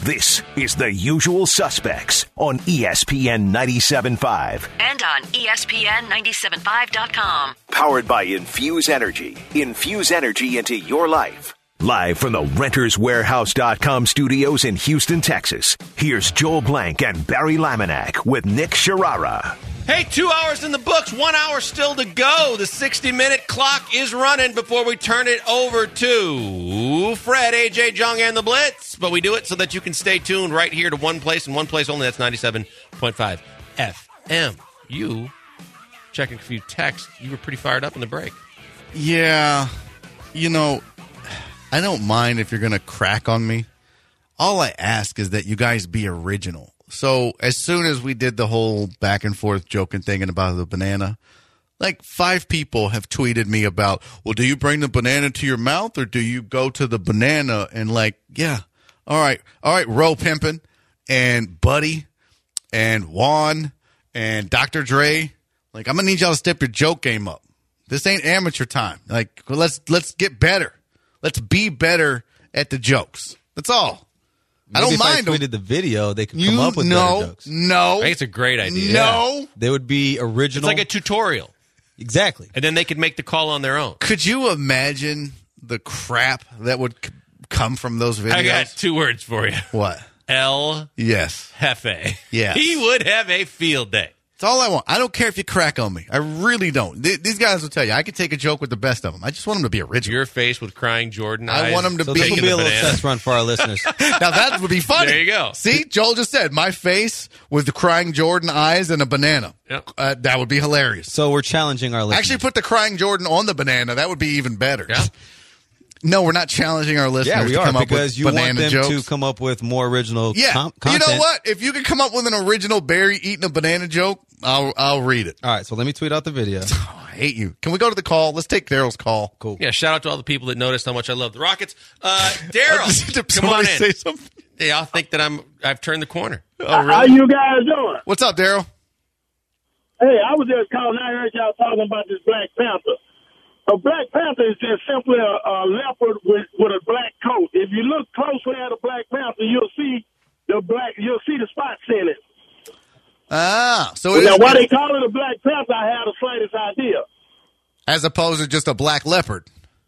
This is The Usual Suspects on ESPN 97.5. And on ESPN975.com. Powered by Infuse Energy. Infuse energy into your life. Live from the RentersWarehouse.com studios in Houston, Texas, here's Joel Blank and Barry Laminack with Nick Sharara. Hey, 2 hours in the books, 1 hour still to go. The 60-minute clock is running before we turn it over to Fred, AJ, Jung, and the Blitz. But we do it so that you can stay tuned right here to one place and one place only. That's 97.5 FM. You, checking a few texts, you were pretty fired up in the break. Yeah, I don't mind if you're going to crack on me. All I ask is that you guys be original. So as soon as we did the whole back and forth joking thing about the banana, like 5 people have tweeted me about, well, do you bring the banana to your mouth or do you go to the banana and all right, Ro Pimpin' and Buddy and Juan and Dr. Dre. Like, I'm going to need y'all to step your joke game up. This ain't amateur time. Like, let's get better. Let's be better at the jokes. That's all. Maybe I don't if mind I tweeted the video, they could come up with better jokes. No. I think it's a great idea. No. They would be original. It's like a tutorial. Exactly. And then they could make the call on their own. Could you imagine the crap that would come from those videos? I got 2 words for you. What? El Yes. Jefe. Yes. He would have a field day. That's all I want. I don't care if you crack on me. I really don't. These guys will tell you, I can take a joke with the best of them. I just want them to be original. Your face with crying Jordan eyes. I want them to So be. this will be a little test run for our listeners. Now that would be funny. There you go. See, Joel just said, my face with the crying Jordan eyes and a banana. Yep. That would be hilarious. So we're challenging our listeners. Actually, put the crying Jordan on the banana. That would be even better. Yeah. No, we're not challenging our listeners Yeah, we to are, come up because with you want banana them jokes. to come up with more original Yeah. content. You know what? If you can come up with an original Barry eating a banana joke, I'll read it. All right, so let me tweet out the video. Oh, I hate you. Can we go to the call? Let's take Daryl's call. Cool. Yeah, shout out to all the people that noticed how much I love the Rockets. Daryl, Did come on somebody in. say something? They all think that I've turned the corner. Oh, really? How you guys doing? What's up, Daryl? Hey, I was just calling. I heard y'all talking about this Black Panther. A Black Panther is just simply a leopard with a black coat. If you look closely at a Black Panther, you'll see the spots in it. Ah, so Now, why they call it a Black Panther, I have the slightest idea. as opposed to just a black leopard.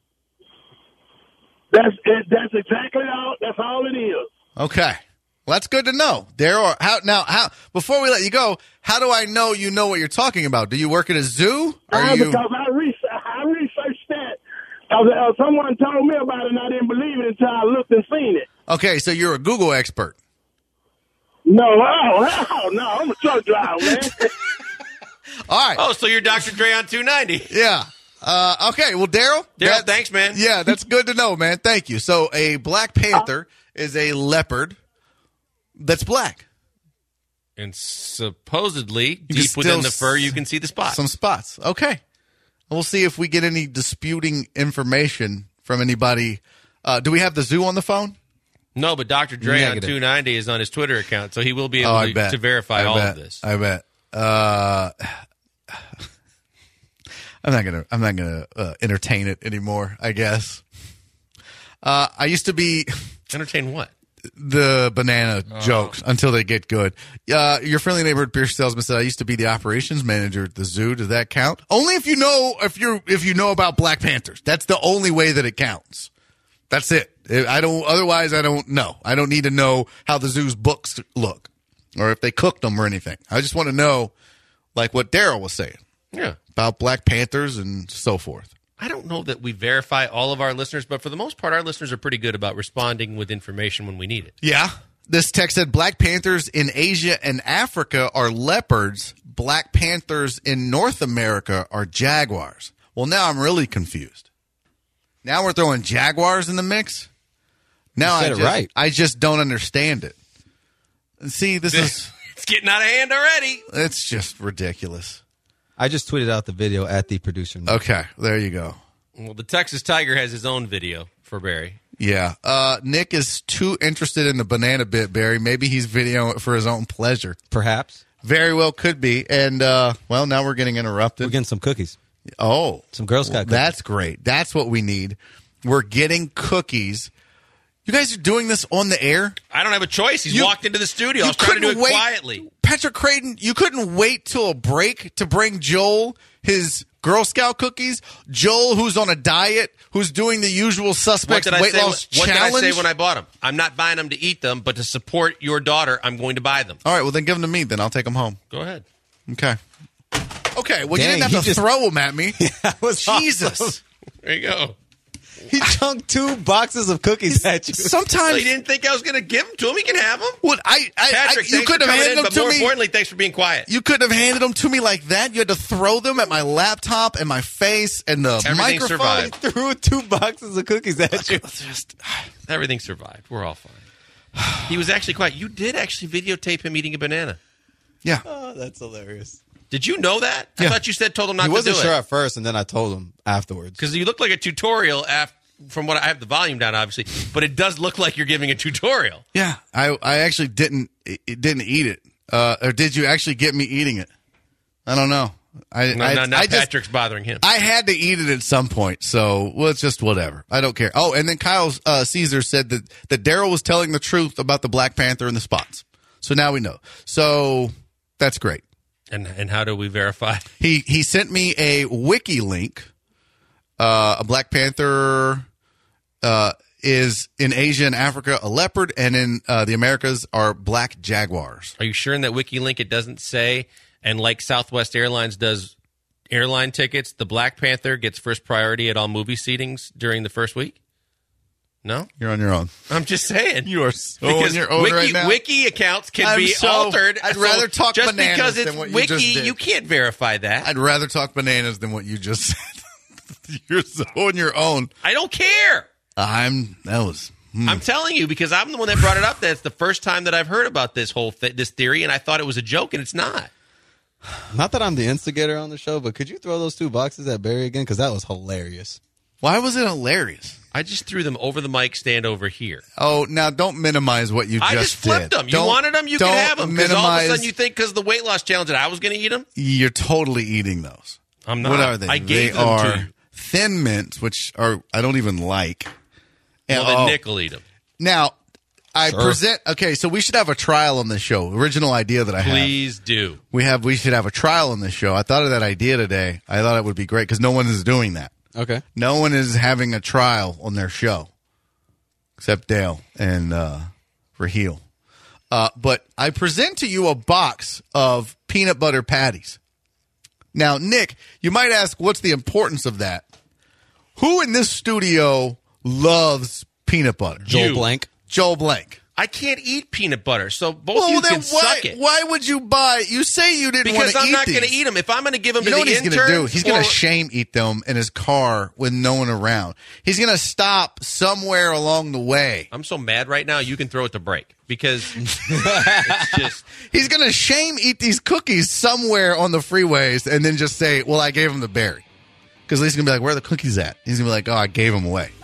That's exactly all. That's all it is. Okay. Well, that's good to know. Daryl, how before we let you go, how do I know you know what you're talking about? Do you work at a zoo? Because I researched that. Someone told me about it, and I didn't believe it until I looked and seen it. Okay, so you're a Google expert. No, I'm a truck driver, man. All right. Oh, so you're Dr. Dre on 290. Yeah. Okay, well, Daryl. Thanks, man. Yeah, that's good to know, man. Thank you. So a Black Panther is a leopard that's black. And supposedly, can deep within still the fur, you can see the spots. Some spots. Okay. We'll see if we get any disputing information from anybody. Do we have the zoo on the phone? No, but Dr. Dre Negative. on 290 is on his Twitter account, so he will be I able bet. to verify all of this. I bet. I'm not gonna entertain it anymore, I guess. I used to be Entertain what? the banana jokes until they get good. Your friendly neighborhood beer salesman said I used to be the operations manager at the zoo. Does that count? Only if you know about Black Panthers. That's the only way that it counts. That's it. Otherwise, I don't know. I don't need to know how the zoo's books look or if they cooked them or anything. I just want to know, like what Daryl was saying. Yeah. About Black Panthers and so forth. I don't know that we verify all of our listeners, but for the most part, our listeners are pretty good about responding with information when we need it. Yeah. This text said Black Panthers in Asia and Africa are leopards. Black Panthers in North America are jaguars. Well, now I'm really confused. Now we're throwing jaguars in the mix? Now You said it right. I just don't understand it. See, It's getting out of hand already. It's just ridiculous. I just tweeted out the video at the producer. Okay, there you go. Well, the Texas Tiger has his own video for Barry. Yeah. Nick is too interested in the banana bit, Barry. Maybe he's videoing it for his own pleasure. Perhaps. Very well could be. And, well, now we're getting interrupted. We're getting some cookies. Oh. Some Girl Scout cookies. That's great. That's what we need. We're getting cookies. You guys are doing this on the air? I don't have a choice. He's walked into the studio. I was trying to do it quietly. Patrick Creighton, you couldn't wait till a break to bring Joel his Girl Scout cookies? Joel, who's on a diet, who's doing the usual suspects weight loss challenge? What did I say when I bought them? I'm not buying them to eat them, but to support your daughter, I'm going to buy them. All right, well, then give them to me. Then I'll take them home. Go ahead. Okay. Okay, well, Dang, you didn't have to throw them at me. That was Jesus. awesome. There you go. He chunked 2 boxes of cookies at you. Sometimes Well, you didn't think I was going to give them to him. He can have them. Well, Patrick, you couldn't have handed them but to more me. importantly, thanks for being quiet. You couldn't have handed them to me like that. You had to throw them at my laptop and my face and the Everything microphone. survived. He threw 2 boxes of cookies at you. Everything survived. We're all fine. He was actually quiet. You did actually videotape him eating a banana. Yeah. Oh, that's hilarious. Did you know that? Yeah. I thought you told him not He to do wasn't it. sure at first, and then I told him afterwards. Because you look like a tutorial from what I have the volume down, obviously, but it does look like you're giving a tutorial. Yeah. I actually didn't eat it. Or did you actually get me eating it? I don't know. Now Patrick's bothering him. I had to eat it at some point, so well, it's just whatever. I don't care. Oh, and then Kyle Caesar said that Daryl was telling the truth about the Black Panther and the spots. So now we know. So that's great. And how do we verify? He sent me a wiki link. A Black Panther is in Asia and Africa a leopard, and in the Americas are black jaguars. Are you sure in that wiki link it doesn't say, and like Southwest Airlines does airline tickets, the Black Panther gets first priority at all movie seatings during the first week? No? You're on your own. I'm just saying. You are so because on your own right now. Wiki accounts can be altered. I'd rather talk just bananas because it's than what you wiki, just did. you can't verify that. I'd rather talk bananas than what you just said. You're so on your own. I don't care. I'm telling you because I'm the one that brought it up. That's the first time that I've heard about this whole this theory, and I thought it was a joke, and it's not. Not that I'm the instigator on the show, but could you throw those 2 boxes at Barry again? Because that was hilarious. Why was it hilarious? I just threw them over the mic stand over here. Oh, now don't minimize what you I just flipped did. them. You wanted them, you can have them. Because all of a sudden you think because of the weight loss challenge that I was going to eat them? You're totally eating those. I'm not. What are they? I gave they them are to you. Thin Mints, which are I don't even like. Well, then Nick will eat them. Now, I Sure. present. Okay, so we should have a trial on this show. Original idea that I have. Please do. We should have a trial on this show. I thought of that idea today. I thought it would be great because no one is doing that. Okay. No one is having a trial on their show except Dale and Raheel. But I present to you a box of peanut butter patties. Now, Nick, you might ask, what's the importance of that? Who in this studio loves peanut butter? Joel Blank. Joel Blank. I can't eat peanut butter, so both of you then can suck it. why would you buy? You say you didn't want Because to eat I'm not these. going to eat them. If I'm going to give them You to know what the he's intern, going to do? He's going to or- shame eat them in his car with no one around. He's going to stop somewhere along the way. I'm so mad right now. You can throw it to break because it's just. He's going to shame eat these cookies somewhere on the freeways and then just say, well, I gave them to Barry. Because at least he's going to be like, where are the cookies at? He's going to be like, oh, I gave them away.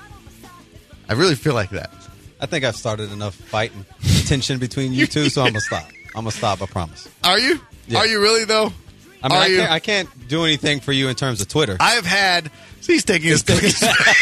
I really feel like that. I think I've started enough fight and tension between you two, so I'm going to stop. I'm going to stop, I promise. Are you? Yeah. Are you really, though? I mean, Are you? I can't do anything for you in terms of Twitter. I've had. So he's taking his cookies.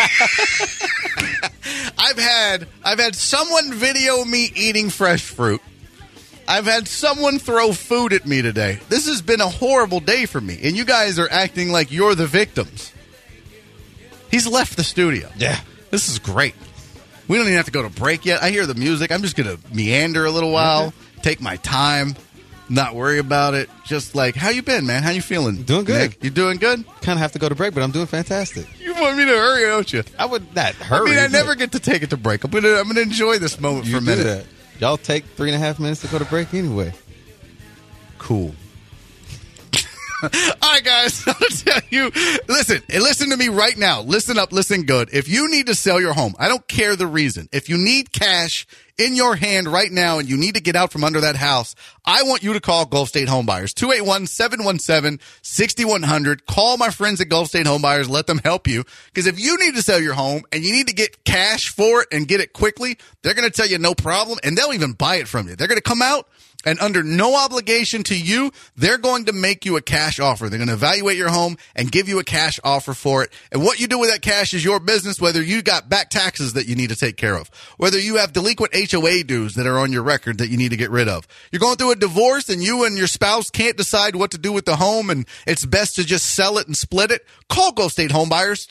I've had someone video me eating fresh fruit. I've had someone throw food at me today. This has been a horrible day for me, and you guys are acting like you're the victims. He's left the studio. Yeah. This is great. We don't even have to go to break yet. I hear the music. I'm just going to meander a little while, take my time, not worry about it. Just like, how you been, man? How you feeling? Doing good. Nick? You doing good? Kind of have to go to break, but I'm doing fantastic. You want me to hurry, don't you? I would not hurry. I mean, I but never get to take it to break. I'm gonna enjoy this moment you for a do minute. that. Y'all take 3.5 minutes to go to break anyway. Cool. All right, guys. I'll tell you. Listen to me right now. Listen up. Listen good. If you need to sell your home, I don't care the reason. If you need cash in your hand right now and you need to get out from under that house, I want you to call Gulf State Homebuyers. 281-717-6100. Call my friends at Gulf State Homebuyers. Let them help you. Because if you need to sell your home and you need to get cash for it and get it quickly, they're going to tell you no problem, and they'll even buy it from you. They're going to come out, and under no obligation to you, they're going to make you a cash offer. They're going to evaluate your home and give you a cash offer for it. And what you do with that cash is your business, whether you got back taxes that you need to take care of, whether you have delinquent HOA dues that are on your record that you need to get rid of. You're going through a divorce and you and your spouse can't decide what to do with the home and it's best to just sell it and split it. Call Gulf State Homebuyers,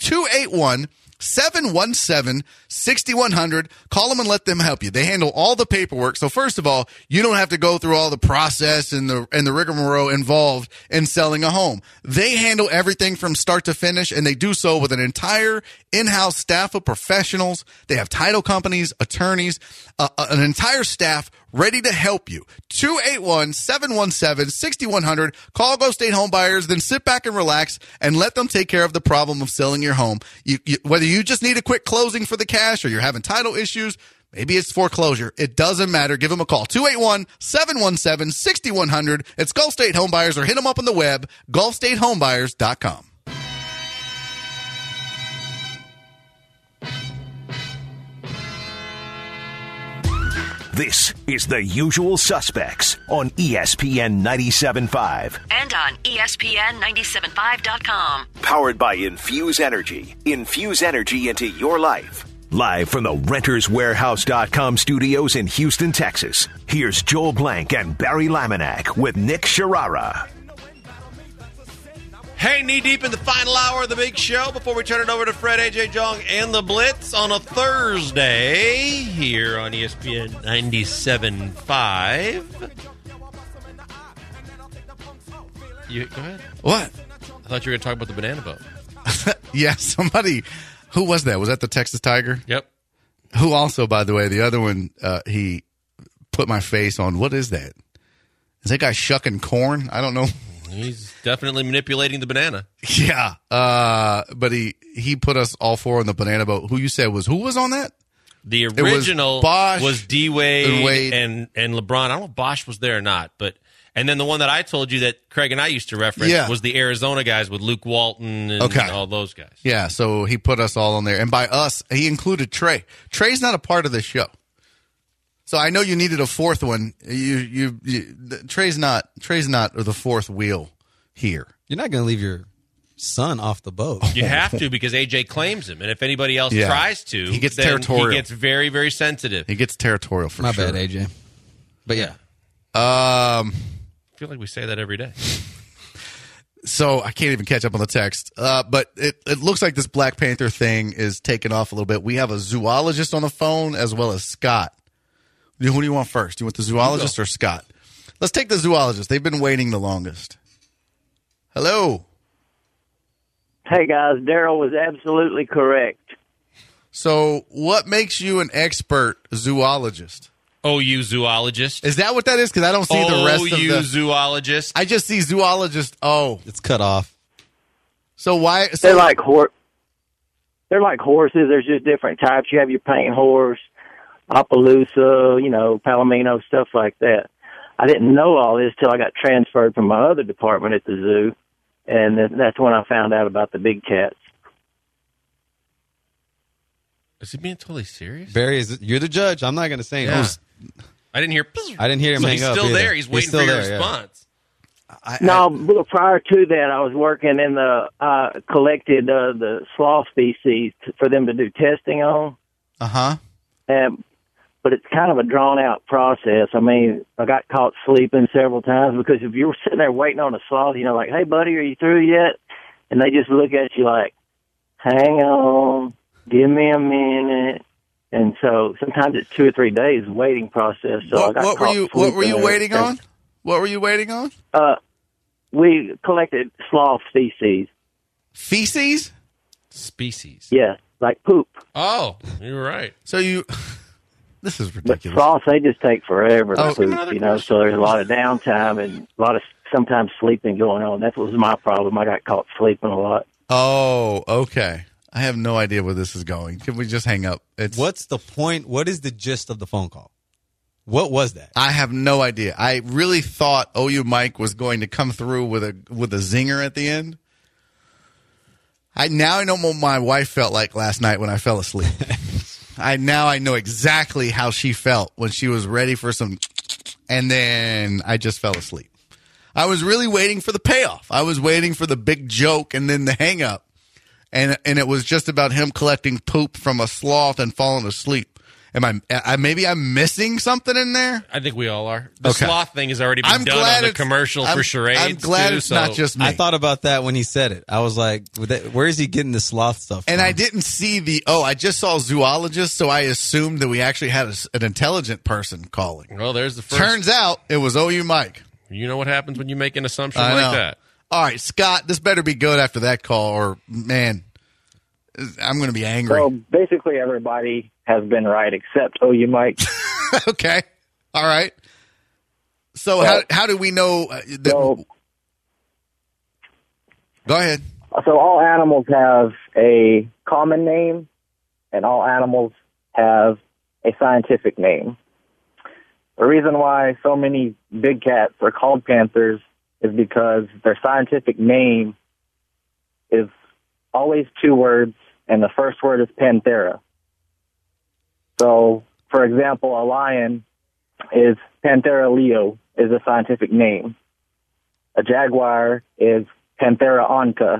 281-717-6100. Call them and let them help you. They handle all the paperwork. So first of all, you don't have to go through all the process and the rigmarole involved in selling a home. They handle everything from start to finish, and they do so with an entire in-house staff of professionals. They have title companies, attorneys, an entire staff ready to help you. 281-717-6100. Call Gulf State Homebuyers, then sit back and relax and let them take care of the problem of selling your home. Whether you just need a quick closing for the cash or you're having title issues, maybe it's foreclosure. It doesn't matter. Give them a call. 281-717-6100. It's Gulf State Homebuyers, or hit them up on the web, gulfstatehomebuyers.com. This is The Usual Suspects on ESPN 97.5. And on ESPN975.com. Powered by Infuse Energy. Infuse energy into your life. Live from the RentersWarehouse.com studios in Houston, Texas. Here's Joel Blank and Barry Laminack with Nick Sharara. Hey, knee-deep in the final hour of the big show before we turn it over to Fred, AJ Jong, and the Blitz on a Thursday here on ESPN 97.5. Go ahead. What? I thought you were going to talk about the banana boat. Yeah, somebody. Who was that? Was that the Texas Tiger? Yep. Who also, by the way, the other one, he put my face on. What is that? Is that guy shucking corn? I don't know. He's definitely manipulating the banana. Yeah. But he put us all four on the banana boat. Who you said was, who was on that? The original was D-Wade and LeBron. I don't know if Bosch was there or not, and then the one that I told you that Craig and I used to reference was the Arizona guys with Luke Walton and all those guys. Yeah, so he put us all on there. And by us, he included Trey. Trey's not a part of this show. So I know you needed a fourth one. Trey's not the fourth wheel here. You're not going to leave your son off the boat. You have to, because AJ claims him, and if anybody else tries to, he gets territorial. He gets very, very sensitive. He gets territorial for My sure. bad, AJ. But yeah. I feel like we say that every day. So I can't even catch up on the text. But it looks like this Black Panther thing is taking off a little bit. We have a zoologist on the phone as well as Scott. Who do you want first? Do you want the zoologist or Scott? Let's take the zoologist. They've been waiting the longest. Hello. Hey, guys. Daryl was absolutely correct. So what makes you an expert zoologist? OU zoologist. Is that what that is? Because I don't see the rest of the... OU zoologist. I just see zoologist. Oh. It's cut off. So why... So, they're like horses. There's just different types. You have your paint horse, Appaloosa, Palomino, stuff like that. I didn't know all this till I got transferred from my other department at the zoo, and that's when I found out about the big cats. Is he being totally serious? Barry, you're the judge. I'm not going to say anything. I didn't hear. I didn't hear him hang up. He's still either. there. He's waiting for your response. No, prior to that, I was working in collected the sloth species for them to do testing on. Uh-huh. But it's kind of a drawn-out process. I mean, I got caught sleeping several times because if you were sitting there waiting on a sloth, like, hey, buddy, are you through yet? And they just look at you like, hang on, give me a minute. And so sometimes it's 2 or 3 days waiting process. So what were you waiting on? What were you waiting on? We collected sloth species. Feces? Species. Yeah, like poop. Oh, you're right. So this is ridiculous. But sloths, they just take forever to poop, so there's a lot of downtime and a lot of sometimes sleeping going on. That was my problem. I got caught sleeping a lot. Oh, okay. I have no idea where this is going. Can we just hang up? What's the point? What is the gist of the phone call? What was that? I have no idea. I really thought OU Mike was going to come through with a zinger at the end. I know what my wife felt like last night when I fell asleep. I know exactly how she felt when she was ready for some, and then I just fell asleep. I was really waiting for the payoff. I was waiting for the big joke and then the hang up, and it was just about him collecting poop from a sloth and falling asleep. Maybe I'm missing something in there? I think we all are. The sloth thing has already been done on the commercial for charades. I'm glad it's not just me. I thought about that when he said it. I was like, where is he getting the sloth stuff from? And I didn't see I just saw zoologist, so I assumed that we actually had an intelligent person calling. Well, there's the first. Turns out it was OU Mike. You know what happens when you make an assumption like that. All right, Scott, this better be good after that call, or, man, I'm going to be angry. So basically everybody has been right except OU Mike. Okay. All right. So how do we know that? Go ahead. So all animals have a common name, and all animals have a scientific name. The reason why so many big cats are called panthers is because their scientific name is always two words, and the first word is Panthera. So, for example, a lion is Panthera leo, is a scientific name. A jaguar is Panthera onca.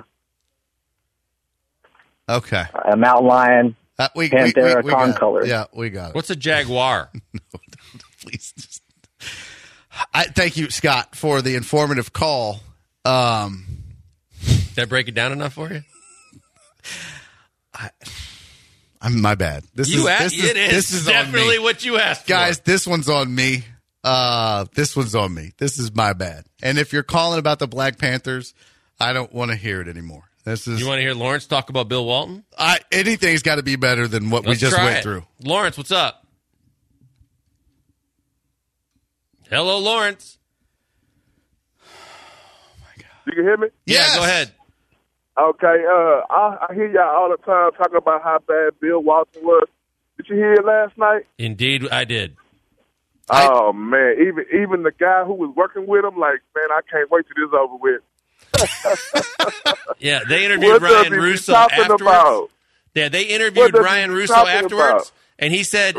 Okay. A mountain lion, Panthera concolor. Yeah, we got it. What's a jaguar? No, please. Thank you, Scott, for the informative call. Did that break it down enough for you? My bad. This is definitely what you asked for. Guys, this one's on me. This one's on me. This is my bad. And if you're calling about the Black Panthers, I don't want to hear it anymore. You want to hear Lawrence talk about Bill Walton? Anything's got to be better than what we just went through. Lawrence, what's up? Hello, Lawrence. Oh, my God. You can hear me? Yes. Yeah, go ahead. Okay, I hear y'all all the time talking about how bad Bill Walton was. Did you hear it last night? Indeed, I did. Oh, man, even the guy who was working with him, like, man, I can't wait till this is over with. Yeah, they interviewed Ryan Russo afterwards. About? Yeah, they interviewed Ryan Russo afterwards, and he said,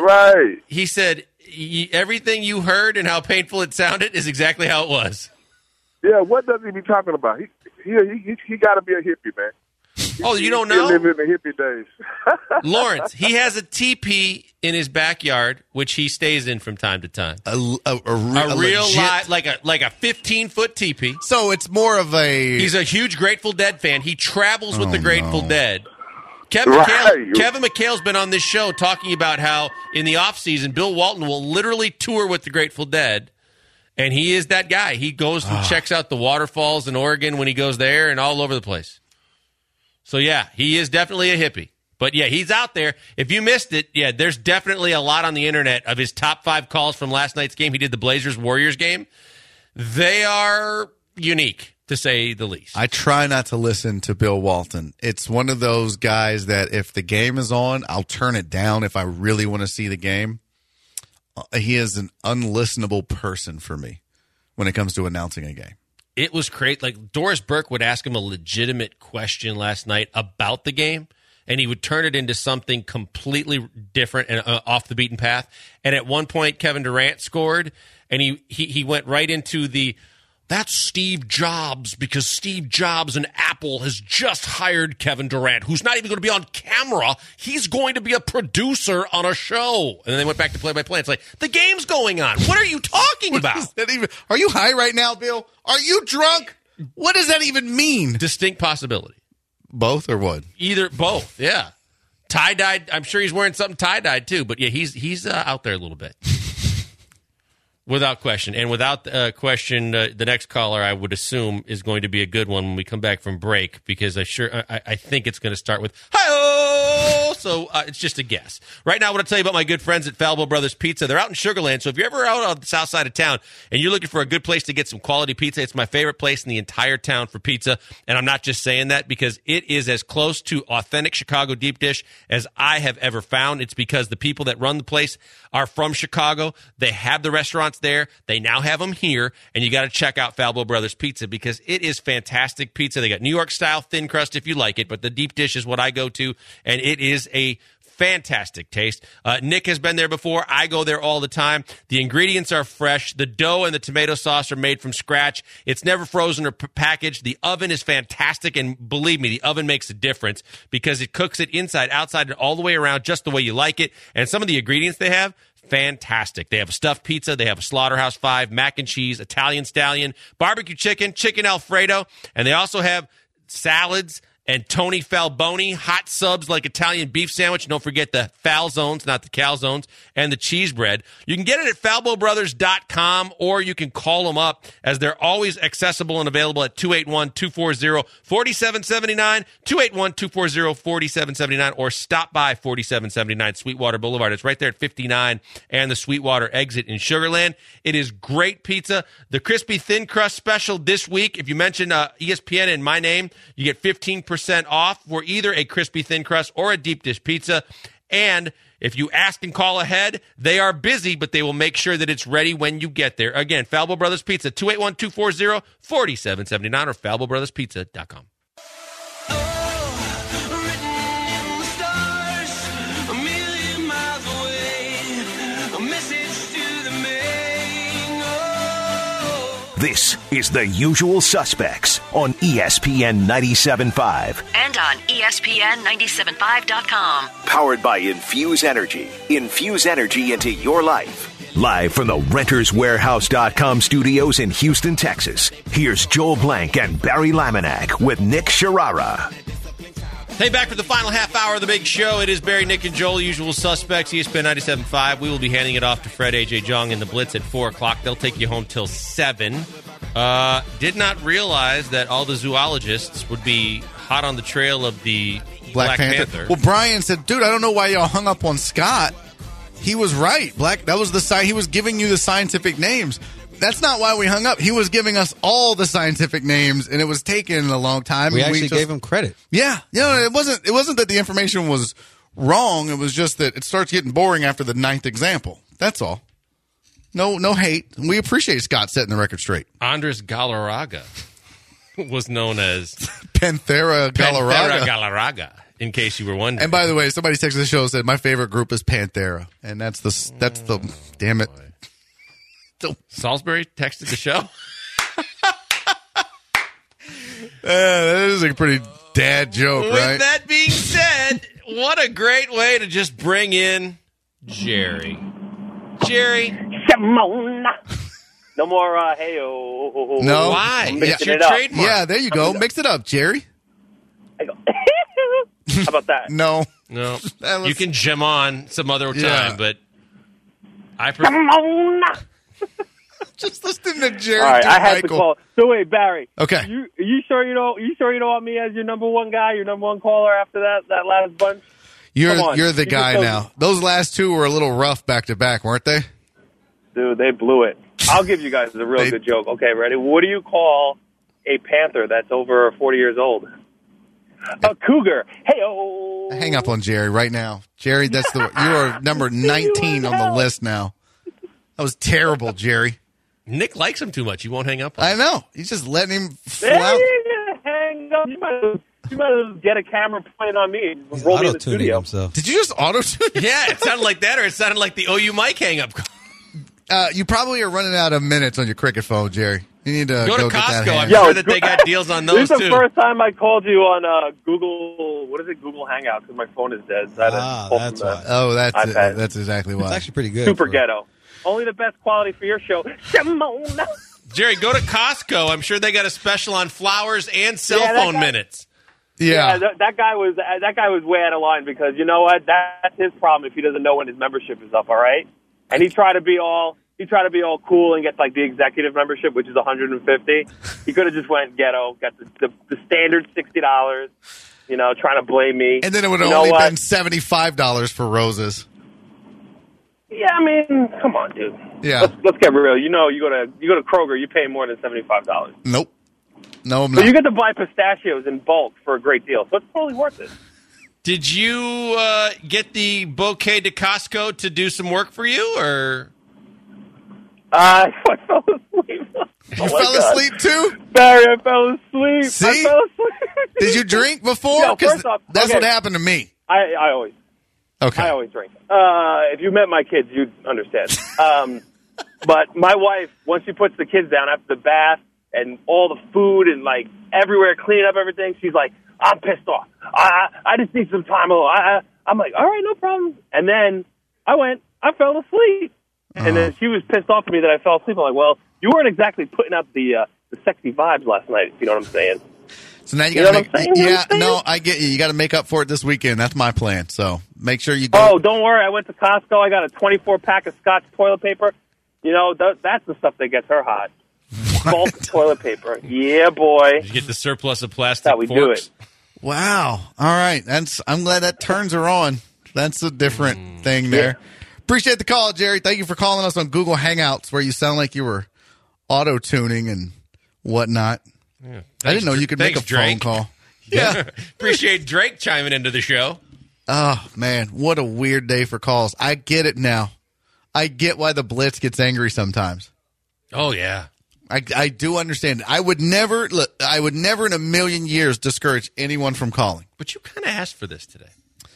everything you heard and how painful it sounded is exactly how it was. Yeah, what does he be talking about? He got to be a hippie, man. You don't know? He lived in the hippie days. Lawrence, he has a teepee in his backyard, which he stays in from time to time. A real live, like a 15-foot teepee. So it's more of a. He's a huge Grateful Dead fan. He travels with the Grateful Dead. Kevin McHale's been on this show talking about how in the offseason, Bill Walton will literally tour with the Grateful Dead. And he is that guy. He goes and checks out the waterfalls in Oregon when he goes there and all over the place. So, yeah, he is definitely a hippie. But, yeah, he's out there. If you missed it, yeah, there's definitely a lot on the internet of his top 5 calls from last night's game. He did the Blazers-Warriors game. They are unique, to say the least. I try not to listen to Bill Walton. It's one of those guys that if the game is on, I'll turn it down if I really want to see the game. He is an unlistenable person for me when it comes to announcing a game. It was great. Like, Doris Burke would ask him a legitimate question last night about the game, and he would turn it into something completely different and off the beaten path. And at one point, Kevin Durant scored, and he went right into that's Steve Jobs, because Steve Jobs and Apple has just hired Kevin Durant, who's not even going to be on camera. He's going to be a producer on a show. And then they went back to play-by-play. It's like, the game's going on. What are you talking about? Are you high right now, Bill? Are you drunk? What does that even mean? Distinct possibility. Both or what? Both, yeah. Tie-dyed. I'm sure he's wearing something tie-dyed, too. But, yeah, he's out there a little bit. Without question. And without question, the next caller, I would assume, is going to be a good one when we come back from break, because I think it's going to start with, hi-oh! know, so it's just a guess. Right now, I want to tell you about my good friends at Falbo Brothers Pizza. They're out in Sugar Land, so if you're ever out on the south side of town and you're looking for a good place to get some quality pizza, it's my favorite place in the entire town for pizza, and I'm not just saying that because it is as close to authentic Chicago deep dish as I have ever found. It's because the people that run the place are from Chicago. They have the restaurants there. They now have them here, and you got to check out Falbo Brothers Pizza because it is fantastic pizza. They got New York style thin crust if you like it, but the deep dish is what I go to, and it is a fantastic taste. Nick has been there before. I go there all the time. The ingredients are fresh. The dough and the tomato sauce are made from scratch. It's never frozen or packaged. The oven is fantastic, and believe me, the oven makes a difference because it cooks it inside, outside, and all the way around just the way you like it. And some of the ingredients they have, fantastic. They have a stuffed pizza. They have a Slaughterhouse 5, mac and cheese, Italian stallion, barbecue chicken, chicken Alfredo, and they also have salads and Tony Falboni, hot subs like Italian beef sandwich. Don't forget the Falzones, not the calzones, and the cheese bread. You can get it at FalboBrothers.com, or you can call them up as they're always accessible and available at 281-240-4779, 281-240-4779, or stop by 4779 Sweetwater Boulevard. It's right there at 59 and the Sweetwater exit in Sugar Land. It is great pizza. The crispy thin crust special this week, if you mention ESPN and my name, you get 15% off for either a crispy thin crust or a deep dish pizza. And if you ask and call ahead, they are busy, but they will make sure that it's ready when you get there. Again, Falbo Brothers Pizza, 281-240-4779 or FalboBrothersPizza.com. This is The Usual Suspects on ESPN 97.5. And on ESPN 97.5.com. Powered by Infuse Energy. Infuse energy into your life. Live from the RentersWarehouse.com studios in Houston, Texas. Here's Joel Blank and Barry Laminack with Nick Sharara. Hey, back for the final half hour of the big show. It is Barry, Nick, and Joel, Usual Suspects, ESPN 97.5. We will be handing it off to Fred, AJ Jong, and the Blitz at 4 o'clock. They'll take you home till 7. Did not realize that all the zoologists would be hot on the trail of the Black Panther. Well, Brian said, dude, I don't know why y'all hung up on Scott. He was right. That was he was giving you the scientific names. That's not why we hung up. He was giving us all the scientific names, and it was taking a long time. We actually gave him credit. Yeah. It wasn't that the information was wrong. It was just that it starts getting boring after the 9th example. That's all. No hate. We appreciate Scott setting the record straight. Andres Galarraga was known as Panthera Galarraga. Panthera Galarraga, in case you were wondering. And by the way, somebody texted the show and said, my favorite group is Panthera. And that's the damn it. Salisbury texted the show. That is a pretty dad joke, right? With that being said, what a great way to just bring in Jerry. Jerry. Simona. No more, hey-oh. No. Why? It's your trademark. Yeah, there you go. Mix it up, Jerry. I go, how about that? No. You can gem on some other time, but I prefer... Simona. Just listening to Jerry. All right, I had Michael. to call. So wait, Barry. Okay. You sure you don't want me as your number one guy, your number one caller after that last bunch? You're the guy now. Those last two were a little rough back to back, weren't they? Dude, they blew it. I'll give you guys a real good joke. Okay, ready? What do you call a panther that's over 40 years old? A cougar. Hey-oh. Hang up on Jerry right now. Jerry, you are number 19 on the list now. That was terrible, Jerry. Nick likes him too much. He won't hang up on him. I know. He's just letting him flout. Hang up. You might as get a camera pointed on me. Roll me in the studio. Himself. Did you just auto-tune? Yeah, it sounded like that, or it sounded like the OU mic hang-up. You probably are running out of minutes on your Cricket phone, Jerry. You need to go to get that Costco. I'm hand. sure that they got deals on those, This is too. the first time I called you on Google, what is it, Google Hangouts, because my phone is dead. So that's why. Oh, iPad. That's exactly why. It's actually pretty good. Super ghetto. Only the best quality for your show. Simona. Jerry, go to Costco. I'm sure they got a special on flowers and cell phone minutes. Yeah. That guy was way out of line because you know what? That's his problem if he doesn't know when his membership is up. All right, and he tried to be all cool and get like the executive membership, which is $150. He could have just went ghetto, got the standard $60. trying to blame me. And then it would have only been $75 for roses. Yeah, I mean, come on, dude. Yeah. Let's get real. You go to Kroger, you pay more than $75. Nope. No, I'm But not. you get to buy pistachios in bulk for a great deal, so it's totally worth it. Did you get the bouquet to Costco to do some work for you, or? I fell asleep. You fell asleep too? Barry, I fell asleep. See? I fell asleep. Did you drink before? No, 'Cause first off, that's okay. what happened to me. I always drink. If you met my kids, you'd understand. But my wife, once she puts the kids down after the bath and all the food and like everywhere, cleaning up everything, she's like, I'm pissed off. I just need some time alone. I'm like, all right, no problem. And then I fell asleep. And then she was pissed off at me that I fell asleep. I'm like, well, you weren't exactly putting out the sexy vibes last night, if you know what I'm saying. So now you got to make. Yeah, no, I get you. You got to make up for it this weekend. That's my plan. So make sure you go. Oh, don't worry. I went to Costco. I got a 24-pack of Scotch toilet paper. That's the stuff that gets her hot. Bulk toilet paper. Yeah, boy. Did you get the surplus of plastic That's how we do it. Wow. All right. I'm glad that turns her on. That's a different thing there. Yeah. Appreciate the call, Jerry. Thank you for calling us on Google Hangouts, where you sound like you were auto-tuning and whatnot. Yeah. I didn't know you could make a phone call. Yeah. Appreciate Drake chiming into the show. Oh, man. What a weird day for calls. I get it now. I get why the Blitz gets angry sometimes. Oh, yeah. I do understand. I would never in a million years discourage anyone from calling. But you kind of asked for this today.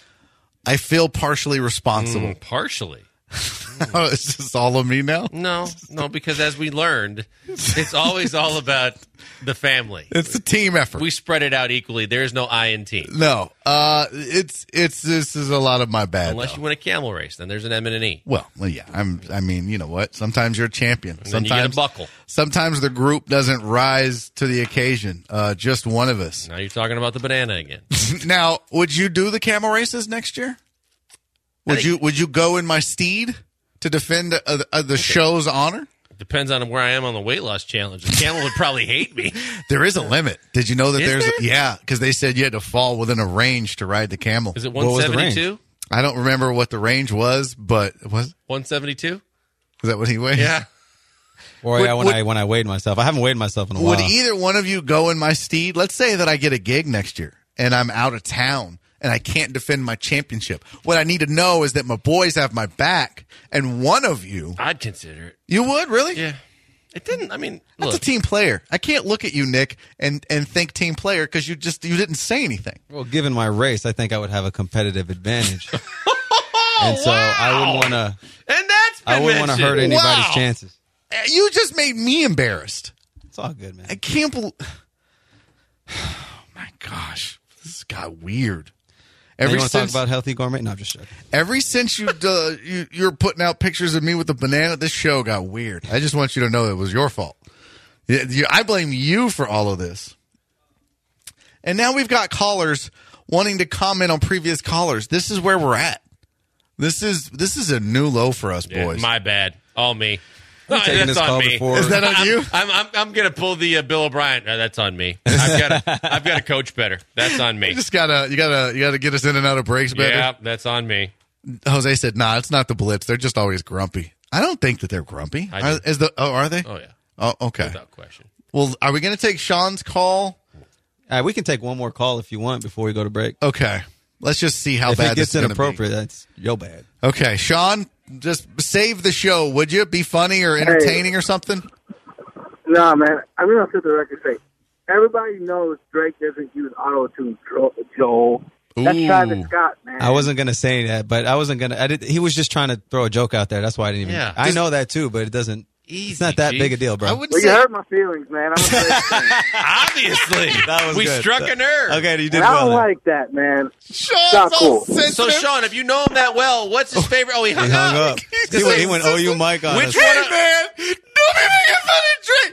I feel partially responsible. Partially. Oh, is this all of me now? No, because as we learned, it's always all about the family. It's a team effort. We spread it out equally. There is no I in team. No, this is a lot of my bad. Unless you win a camel race, then there's an M and an E. Well, yeah. I mean, you know what? Sometimes you're a champion. And sometimes then you get a buckle. Sometimes the group doesn't rise to the occasion. Just one of us. Now you're talking about the banana again. Now, would you do the camel races next year? Would you go in my steed to defend the show's honor? Depends on where I am on the weight loss challenge. The camel would probably hate me. There is a limit. Did you know that Is there? Yeah, because they said you had to fall within a range to ride the camel. Is it 172? I don't remember what the range was, but was 172? Is that what he weighed? Yeah. Or when I weighed myself. I haven't weighed myself in a while. Would either one of you go in my steed? Let's say that I get a gig next year and I'm out of town and I can't defend my championship. What I need to know is that my boys have my back, and one of you... I'd consider it. You would? Really? Yeah. It didn't, I mean... That's a team player. I can't look at you, Nick, and think team player because you didn't say anything. Well, given my race, I think I would have a competitive advantage. And so I wouldn't want to... And that's been I wouldn't want to hurt anybody's chances. You just made me embarrassed. It's all good, man. I can't believe... Oh, my gosh. This got weird. You want to talk about healthy gourmet? No, I'm just joking. Ever since you're putting out pictures of me with a banana, this show got weird. I just want you to know it was your fault. I blame you for all of this. And now we've got callers wanting to comment on previous callers. This is where we're at. This is a new low for us, boys. My bad. All me. Taking this call before. Is that on you? I'm gonna pull the Bill O'Brien. That's on me. I've got to coach better. That's on me. You gotta get us in and out of breaks better. Yeah, that's on me. Jose said, "Nah, it's not the Blitz. They're just always grumpy." I don't think that they're grumpy. Are they? Oh yeah. Oh, okay. Without question. Well, are we gonna take Sean's call? We can take one more call if you want before we go to break. Okay. Let's just see how if bad it gets this is inappropriate. That's your bad. Okay, Sean, just save the show, would you? Be funny or entertaining or something? Nah, man. I'm going to set the record straight. Everybody knows Drake doesn't use auto-tune, Joel. That's Travis Scott, man. I wasn't going to say that, but I wasn't going to. He was just trying to throw a joke out there. That's why I didn't even. Yeah. I know that too, but it doesn't. It's not that big a deal, bro. You hurt my feelings, man. I'm a Drake fan. Obviously. That was we good. struck a nerve. Okay, you did And I well. don't like that, man. Sean's not cool. So, Sean, if you know him that well, what's his favorite? Oh, he hung up. He went OU Mike on us. Man, don't be making fun of Drake.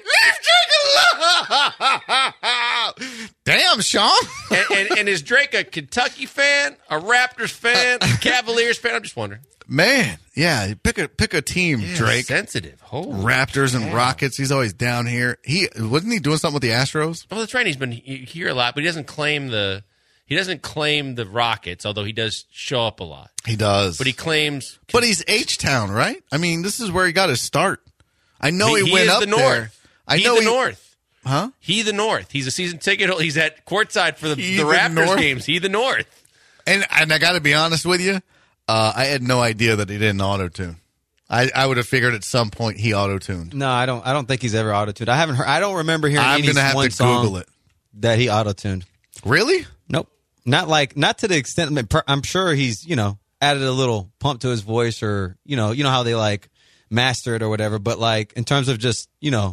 Leave Drake alone. Damn, Sean. and is Drake a Kentucky fan, a Raptors fan, a Cavaliers fan? I'm just wondering. Man, yeah, pick a team, Drake. Sensitive. Holy Raptors and Rockets. He's always down here. Wasn't he doing something with the Astros? Well, that's right. He's been here a lot, but he doesn't claim the. He doesn't claim the Rockets, although he does show up a lot. He does. But he claims... But he's H-Town, right? I mean, this is where he got his start. I know he went up the North. there. I know the North. Huh? He the North. He's a season ticket holder. He's at courtside for the Raptors games. He the North. And I got to be honest with you, I had no idea that he didn't auto-tune. I would have figured at some point he auto-tuned. No, I don't think he's ever auto-tuned. I don't remember hearing I'm any gonna have one to song Google it. that he auto-tuned. Really? Nope. Not to the extent. I mean, I'm sure he's added a little pump to his voice, or you know how they like master it or whatever. But like in terms of just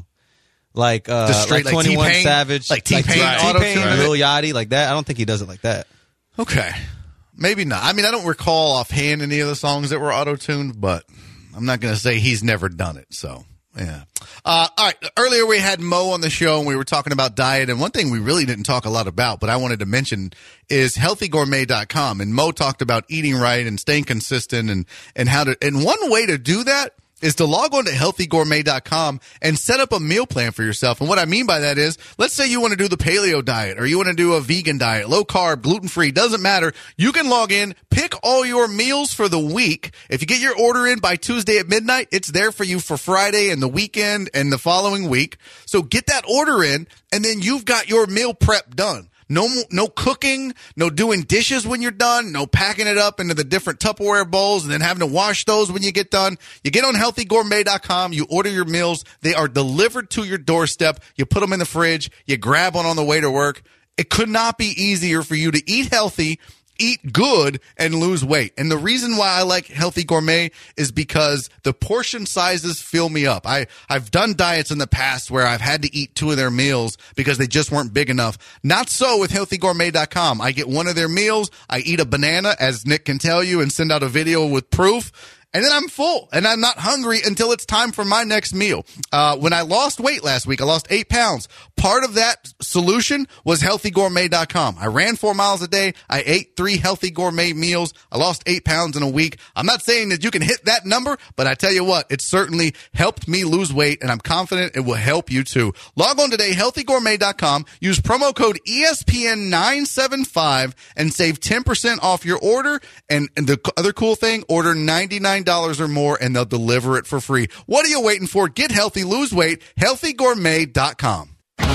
like straight, like 21 T-Pain? Savage, like T-Pain, T-Pain, Lil Yachty, like that. I don't think he does it like that. Okay, maybe not. I mean, I don't recall offhand any of the songs that were auto-tuned, but I'm not going to say he's never done it. So. Yeah. All right. Earlier we had Mo on the show and we were talking about diet. And one thing we really didn't talk a lot about, but I wanted to mention is healthygourmet.com. And Mo talked about eating right and staying consistent and how to, and one way to do that is to log on to healthygourmet.com and set up a meal plan for yourself. And what I mean by that is, let's say you want to do the paleo diet or you want to do a vegan diet, low carb, gluten-free, doesn't matter. You can log in, pick all your meals for the week. If you get your order in by Tuesday at midnight, it's there for you for Friday and the weekend and the following week. So get that order in and then you've got your meal prep done. No cooking, no doing dishes when you're done, no packing it up into the different Tupperware bowls and then having to wash those when you get done. You get on healthygourmet.com, you order your meals, they are delivered to your doorstep, you put them in the fridge, you grab one on the way to work. It could not be easier for you to eat healthy, eat good, and lose weight. And the reason why I like Healthy Gourmet is because the portion sizes fill me up. I've done diets in the past where I've had to eat 2 of their meals because they just weren't big enough. Not so with healthygourmet.com. I get one of their meals, I eat a banana, as Nick can tell you, and send out a video with proof. And then I'm full, and I'm not hungry until it's time for my next meal. When I lost weight last week, I lost 8 pounds. Part of that solution was healthygourmet.com. I ran 4 miles a day. I ate 3 Healthy Gourmet meals. I lost 8 pounds in a week. I'm not saying that you can hit that number, but I tell you what, it certainly helped me lose weight, and I'm confident it will help you too. Log on today, healthygourmet.com. Use promo code ESPN975 and save 10% off your order. And the other cool thing, order $99 or more and they'll deliver it for free. What are you waiting for? Get healthy, lose weight, healthygourmet.com.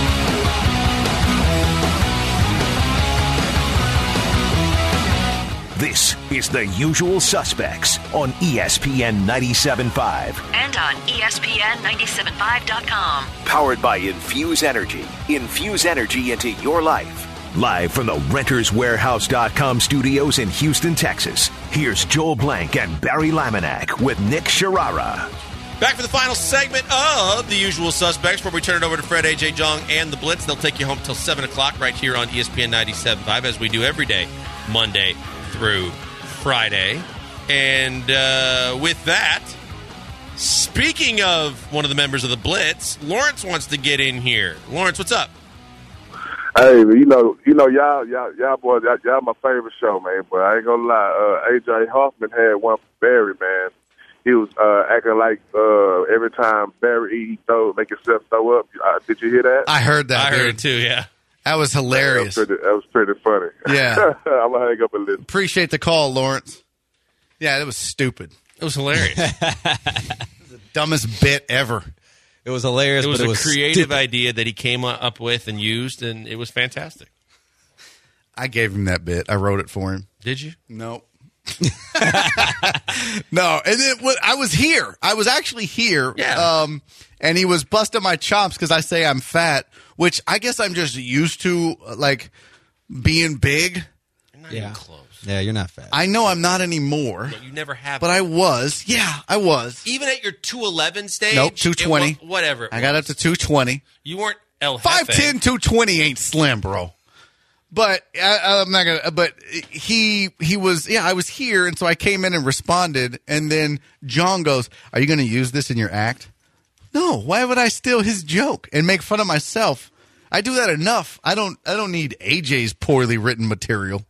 This is The Usual Suspects on ESPN 97.5. And on ESPN975.com. Powered by Infuse Energy. Infuse energy into your life. Live from the RentersWarehouse.com studios in Houston, Texas, here's Joel Blank and Barry Laminack with Nick Sharara. Back for the final segment of The Usual Suspects before we turn it over to Fred, AJ, Jong, and the Blitz. They'll take you home till 7 o'clock right here on ESPN 97.5, as we do every day, Monday through Friday. And with that, speaking of one of the members of the Blitz, Lawrence wants to get in here. Lawrence, what's up? Hey, you know, y'all boys, y'all my favorite show, man. But I ain't gonna lie, AJ Hoffman had one for Barry, man. He was acting like every time Barry make himself throw up. Did you hear that? I heard that. I heard it too. Yeah, that was hilarious. That was pretty funny. Yeah, I'm gonna hang up and listen. Appreciate the call, Lawrence. Yeah, that was stupid. It was hilarious. It was the dumbest bit ever. It was hilarious. It was but a creative stupid idea that he came up with and used, and it was fantastic. I gave him that bit. I wrote it for him. Did you? No. No, and I was here. I was actually here. Yeah. And he was busting my chops because I say I'm fat, which I guess I'm just used to, like, being big. You're not even close. Yeah, you're not fat. I know I'm not anymore. No, you never have. But I was. Yeah, I was. Even at your 211 stage? Nope, 220. Whatever. I got up to 220. You weren't El Jefe. 5'10", 220 ain't slim, bro. But I'm not gonna. But he was. Yeah, I was here, and so I came in and responded. And then John goes, "Are you going to use this in your act?" No. Why would I steal his joke and make fun of myself? I do that enough. I don't need AJ's poorly written material.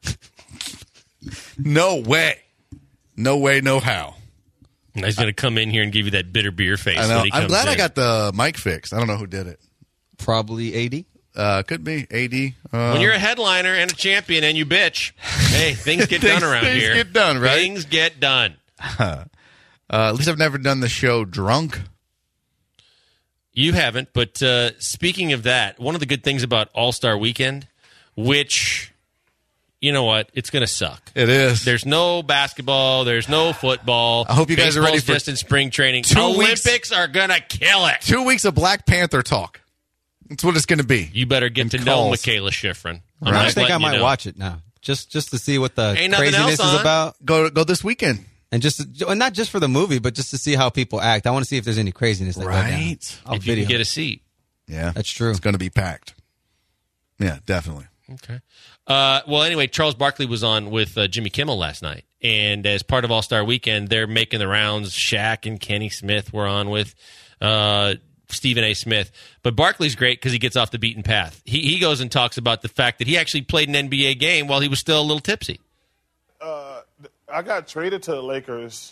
No way. No way. No how. He's going to come in here and give you that bitter beer face. I know. When he comes I'm glad in. I got the mic fixed. I don't know who did it. Probably AD. Could be AD. When you're a headliner and a champion and you bitch, hey, things get done around here. Things get done, right? Things get done. At least I've never done the show drunk. You haven't, but speaking of that, one of the good things about All-Star Weekend, which, you know what, it's going to suck. It is. There's no basketball. There's no football. I hope you guys are ready for just in spring training. 2 Olympics weeks. are going to kill it. 2 weeks of Black Panther talk. That's what it's going to be. You better get to know Michaela Schifrin. I think I might watch it now, just to see what the craziness is about. Go this weekend. And and not just for the movie, but just to see how people act. I want to see if there's any craziness that Right. I'll if you can get a seat. Yeah. That's true. It's going to be packed. Yeah, definitely. Okay. Well, anyway, Charles Barkley was on with Jimmy Kimmel last night. And as part of All-Star Weekend, they're making the rounds. Shaq and Kenny Smith were on with Stephen A. Smith. But Barkley's great because he gets off the beaten path. He goes and talks about the fact that he actually played an NBA game while he was still a little tipsy. I got traded to the Lakers.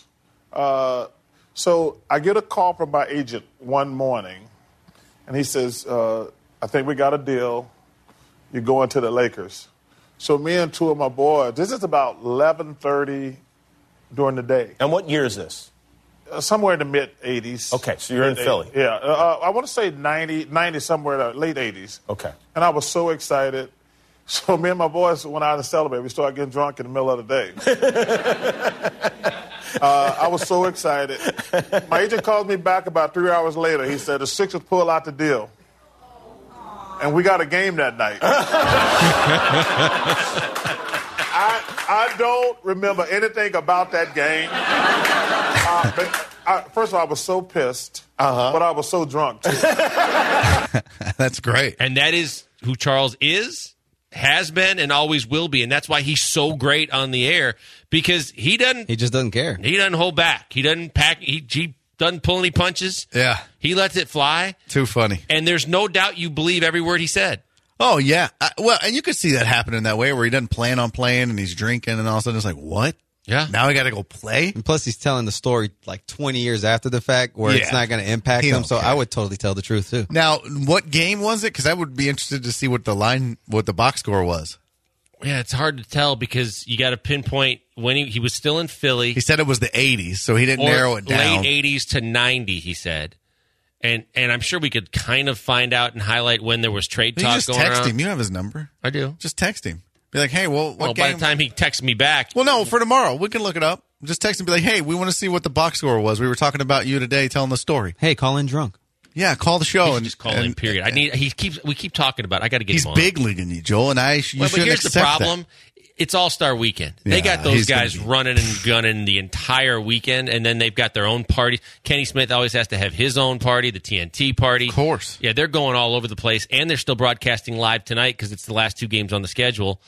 So I get a call from my agent one morning, and he says, I think we got a deal. You're going to the Lakers. So me and two of my boys, this is about 11:30 during the day. And what year is this? Somewhere in the mid-'80s. Okay, so you're in Philly. Yeah. I want to say 90 somewhere in the late 80s. Okay. And I was so excited. So me and my boys went out to celebrate. We started getting drunk in the middle of the day. I was so excited. My agent called me back about 3 hours later. He said the Sixers pulled out the deal. And we got a game that night. I don't remember anything about that game. First of all, I was so pissed, but I was so drunk, too. That's great. And that is who Charles is, has been, and always will be. And that's why he's so great on the air, because he just doesn't care. He doesn't hold back. He doesn't pack. He doesn't pull any punches. Yeah. He lets it fly. Too funny. And there's no doubt you believe every word he said. Oh, yeah. Well, and you could see that happening that way where he doesn't plan on playing and he's drinking and all of a sudden it's like, what? Yeah. Now I got to go play? And plus, he's telling the story like 20 years after the fact where it's not going to impact him. So I would totally tell the truth, too. Now, what game was it? Because I would be interested to see what the box score was. Yeah, it's hard to tell because you got to pinpoint when he was still in Philly. He said it was the 80s, so he didn't narrow it down. Late 80s to 90, he said. And I'm sure we could kind of find out and highlight when there was trade talk going on. Just text him. You have his number. I do. Just text him. Be like, hey, what game? By the time he texts me back. Well, no, for tomorrow. We can look it up. Just text him and be like, hey, we want to see what the box score was. We were talking about you today telling the story. Hey, call in drunk. Yeah, call the show. And just call in, period. We keep talking about it. I got to get him on. He's big leaguing you, Joel, and you but shouldn't here's the accept problem. that. It's All-Star Weekend. They got those guys running and gunning the entire weekend, and then they've got their own party. Kenny Smith always has to have his own party, the TNT party. Of course. Yeah, they're going all over the place, and they're still broadcasting live tonight because it's the last two games on the schedule.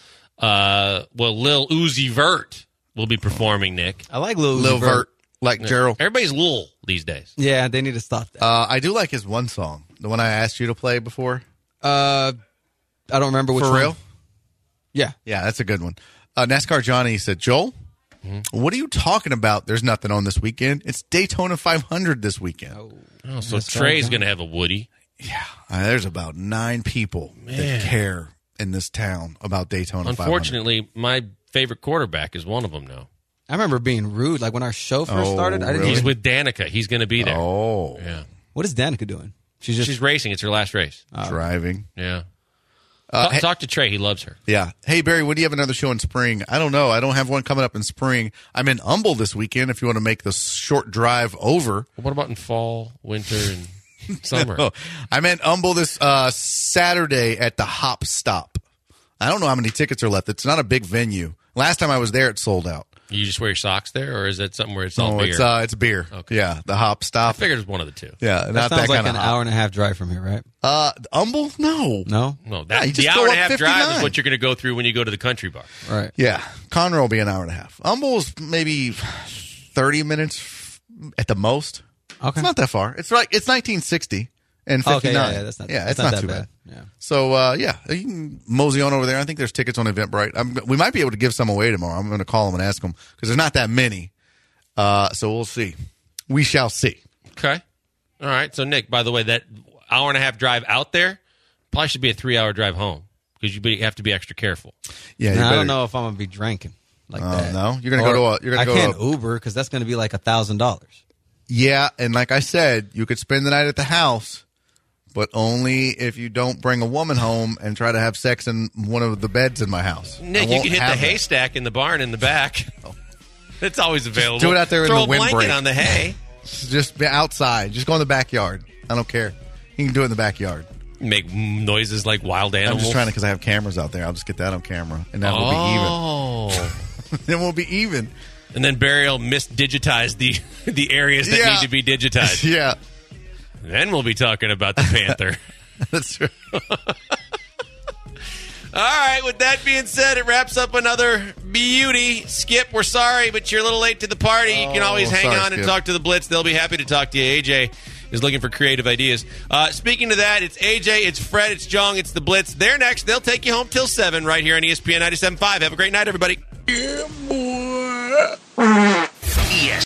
Lil Uzi Vert will be performing, Nick. I like Lil Vert. Like Gerald. Everybody's Lil these days. Yeah, they need to stop that. I do like his one song, the one I asked you to play before. I don't remember which For one. real? Yeah. Yeah, that's a good one. NASCAR Johnny said, Joel, what are you talking about? There's nothing on this weekend. It's Daytona 500 this weekend. Oh, so Trey's going to have a Woody. Yeah. There's about 9 people that care in this town about Daytona 500. Unfortunately, my favorite quarterback is one of them now. I remember being rude. Like when our show first started, I didn't. He's with Danica. He's going to be there. Oh, yeah. What is Danica doing? She's racing. It's her last race. Driving. Yeah. Talk to Trey. He loves her. Yeah. Hey, Barry, when do you have another show in spring? I don't know. I don't have one coming up in spring. I'm in Humble this weekend if you want to make the short drive over. Well, what about in fall, winter, and summer? No. I'm in Humble this Saturday at the Hop Stop. I don't know how many tickets are left. It's not a big venue. Last time I was there, it sold out. You just wear your socks there, or is that something where it's all beer? It's beer. Okay. Yeah, the Hop Stop. I figured it was one of the two. Yeah, that not sounds that like kind an of hour and a half drive from here, right? Humble? No. No? No, the hour and a half drive is what you're going to go through when you go to the country bar. Right. Yeah, Conroe will be an hour and a half. Humble's maybe 30 minutes at the most. Okay. It's not that far. It's 1960 and 59. Okay, yeah, that's not. It's not that too bad. Yeah. So, you can mosey on over there. I think there's tickets on Eventbrite. We might be able to give some away tomorrow. I'm going to call them and ask them because there's not that many. So we'll see. We shall see. Okay. All right. So, Nick, by the way, that hour and a half drive out there, Probably should be a 3-hour drive home because you have to be extra careful. Yeah, I don't know if I'm gonna be drinking like that. No, you're gonna go to I can't Uber because that's gonna be like $1,000. Yeah, and like I said, you could spend the night at the house, but only if you don't bring a woman home and try to have sex in one of the beds in my house. Nick, you can hit the haystack in the barn in the back. It's always available. Just do it out there in the windbreak. Throw a blanket on the hay. Just be outside. Just go in the backyard. I don't care. You can do it in the backyard. Make noises like wild animals. I'm just trying to because I have cameras out there. I'll just get that on camera, and that will be even. Then we'll be even. And then Barry will misdigitize the areas that need to be digitized. Yeah. Then we'll be talking about the Panther. That's true. All right, with that being said, it wraps up another beauty. Skip, we're sorry, but you're a little late to the party. You can always hang on and talk to the Blitz. They'll be happy to talk to you. AJ is looking for creative ideas. Speaking of that, it's AJ, it's Fred, it's Jong, it's the Blitz. They're next. They'll take you home till 7 right here on ESPN 97.5. Have a great night, everybody. Yeah, boy.